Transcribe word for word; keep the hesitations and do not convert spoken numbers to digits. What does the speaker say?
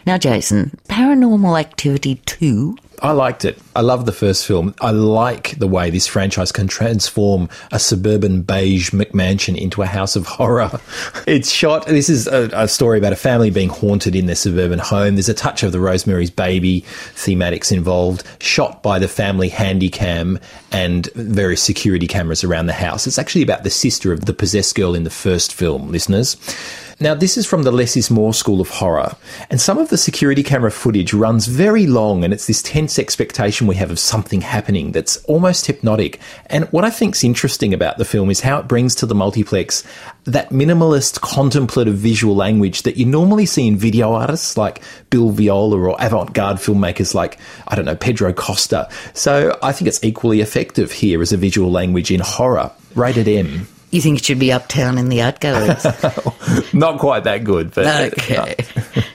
Now, Jason, Paranormal Activity two... I liked it. I love the first film. I like the way this franchise can transform a suburban beige McMansion into a house of horror. It's shot, this is a, a story about a family being haunted in their suburban home. There's a touch of the Rosemary's Baby thematics involved, shot by the family handycam and various security cameras around the house. It's actually about the sister of the possessed girl in the first film, listeners. Now, this is from the Less is More school of horror, and some of the security camera footage runs very long, and it's this tense expectation we have of something happening that's almost hypnotic. And what I think's interesting about the film is how it brings to the multiplex that minimalist, contemplative visual language that you normally see in video artists like Bill Viola or avant-garde filmmakers like, I don't know, Pedro Costa. So I think it's equally effective here as a visual language in horror. Rated M. You think it should be Uptown in the art galleries? Not quite that good, but... Okay. No.